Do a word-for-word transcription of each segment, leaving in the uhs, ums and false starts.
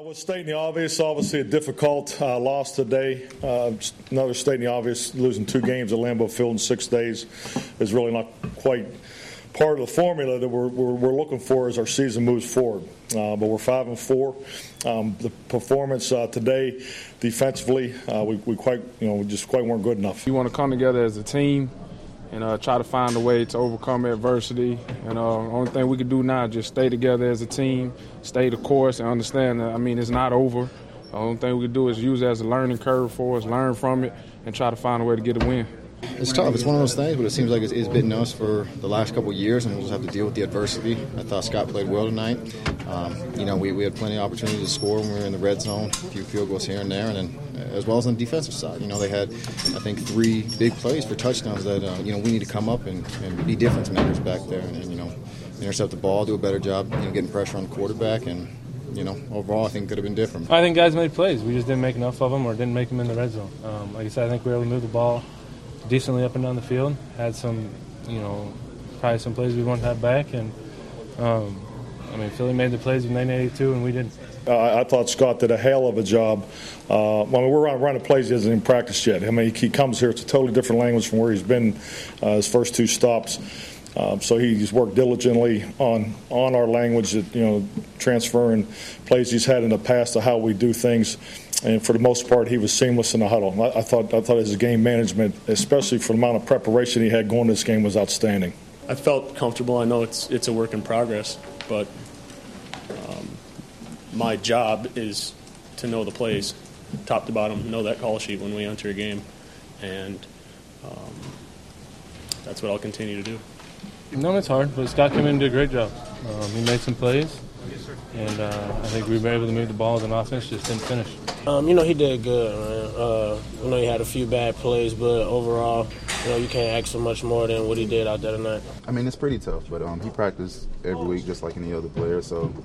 we're stating the obvious. Obviously, a difficult uh, loss today. Uh, another stating the obvious. Losing two games at Lambeau Field in six days is really not quite part of the formula that we're, we're, we're looking for as our season moves forward. Uh, but we're five and four. Um, the performance uh, today, defensively, uh, we, we quite, you know, we just quite weren't good enough. You want to come together as a team and uh, try to find a way to overcome adversity. And uh, the only thing we can do now is just stay together as a team, stay the course, and understand that, I mean, it's not over. The only thing we can do is use it as a learning curve for us, learn from it, and try to find a way to get a win. It's tough. It's one of those things, but it seems like it's, it's bitten us for the last couple of years, and we'll just have to deal with the adversity. I thought Scott played well tonight. Um, you know, we, we had plenty of opportunity to score when we were in the red zone, a few field goals here and there, and then as well as on the defensive side. You know, they had, I think, three big plays for touchdowns that, uh, you know, we need to come up and, and be difference makers back there and, and, you know, intercept the ball, do a better job, you know, getting pressure on the quarterback, and, you know, overall I think it could have been different. I think guys made plays. We just didn't make enough of them or didn't make them in the red zone. Um, like I said, I think we were able to move the ball decently up and down the field. Had some, you know, probably some plays we wanted to have back, and um, I mean, Philly made the plays with nine eighty-two, and we didn't. Uh, I thought Scott did a hell of a job. Uh, I mean, we're running, running plays he hasn't even practiced yet. I mean, he comes here; it's a totally different language from where he's been uh, his first two stops. Um, so he's worked diligently on on our language, that, you know, transferring plays he's had in the past to how we do things. And for the most part, he was seamless in the huddle. I, I thought I thought his game management, especially for the amount of preparation he had going to this game, was outstanding. I felt comfortable. I know it's it's a work in progress, but um, my job is to know the plays, top to bottom, know that call sheet when we enter a game, and um, that's what I'll continue to do. No, it's hard, but Scott came in and did a great job. Um, he made some plays, and uh, I think we were able to move the ball as an offense, just didn't finish. Um, you know, he did good, man. Uh, I know he had a few bad plays, but overall, you know, you can't ask for much more than what he did out there tonight. I mean, it's pretty tough, but um, he practiced every week just like any other player, so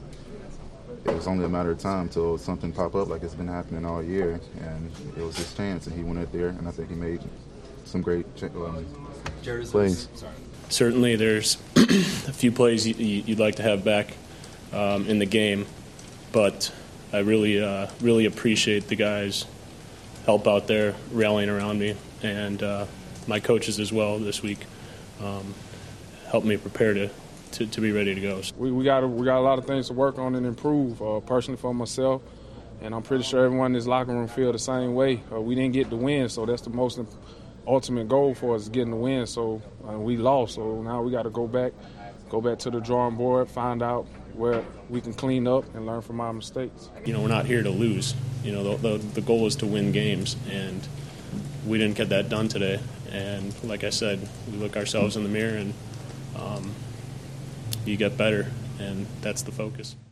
it was only a matter of time till something popped up like it's been happening all year, and it was his chance, and he went out there, and I think he made some great um, plays. Certainly there's a few plays you'd like to have back um, in the game, but I really, uh, really appreciate the guys' help out there rallying around me, and uh, my coaches as well this week um, helped me prepare to, to, to be ready to go. We, we got we got a lot of things to work on and improve, uh, personally for myself, and I'm pretty sure everyone in this locker room feel the same way. Uh, we didn't get the win, so that's the most important. Ultimate goal for us is getting the win, so uh, we lost. So now we got to go back, go back to the drawing board, find out where we can clean up and learn from our mistakes. You know, we're not here to lose. You know, the, the, the goal is to win games, and we didn't get that done today. And like I said, we look ourselves in the mirror, and um, you get better, and that's the focus.